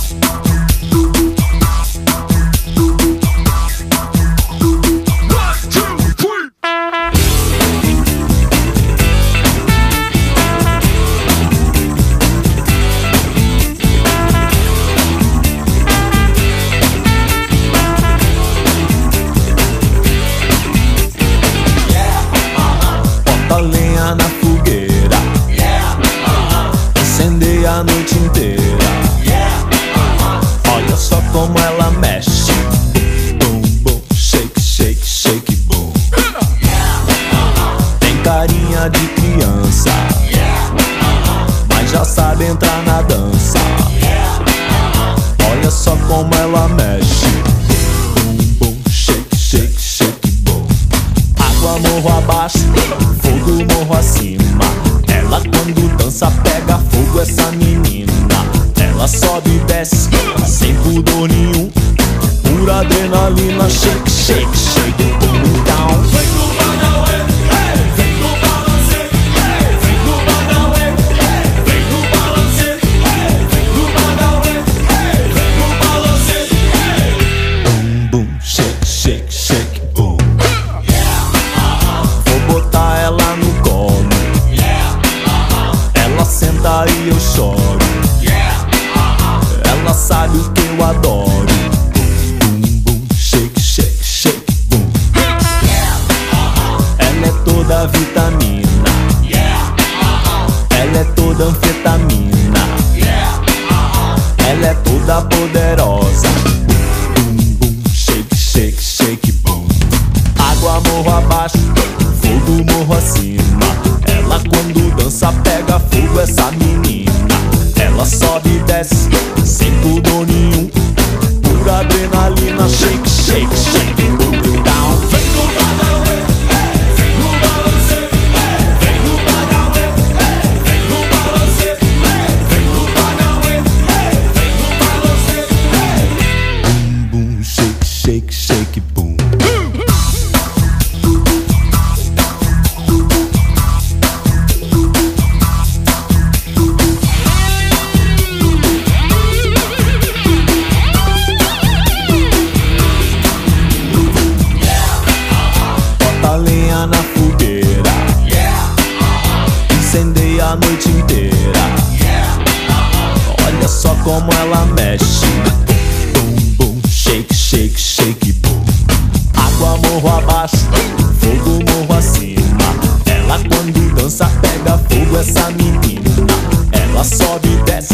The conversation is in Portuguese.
Bota lenha na fogueira, incendeia a noite inteira. Olha só como ela mexe, bum, bum, shake, shake, shake, boom. Tem carinha de criança, mas já sabe entrar na dança. Olha só como ela mexe, bum, bum, shake, shake, shake, boom. Água morro abaixo, fogo morro acima. Ela quando dança pega fogo, essa menina. Ela sobe e desce, sem pudor nenhum, pura adrenalina. Shake, shake, shake, boom, down. Vem no Badauê, vem no balancê, vem no Badauê, vem no balancê, vem no Badauê, vem no balancê. Boom, boom, shake, shake, shake, boom. Vou botar ela no colo, ela senta e eu choro. Ela sabe o que eu adoro. Boom, boom, shake, shake, shake, boom. Ela é toda vitamina, ela é toda anfetamina, ela é toda poderosa. Boom, boom, shake, shake, shake, boom. Água morro abaixo, fogo morro acima. Ela quando dança pega fogo, essa menina. Ela sobe e desce, sem pudor nenhum, pura adrenalina. Shake, shake, shake, boom, down. Vem no Badauê, vem no balancê, vem no Badauê, vem no balancê, vem no Badauê, vem no balancê. Boom, boom, shake, shake, shake, boom. Bota lenha na fogueira, incendeia a noite inteira. Olha só como ela mexe, bum, bum, shake, shake, shake, boom. Água morro abaixo, fogo morro acima. Ela quando dança pega fogo, essa menina. Ela sobe e desce,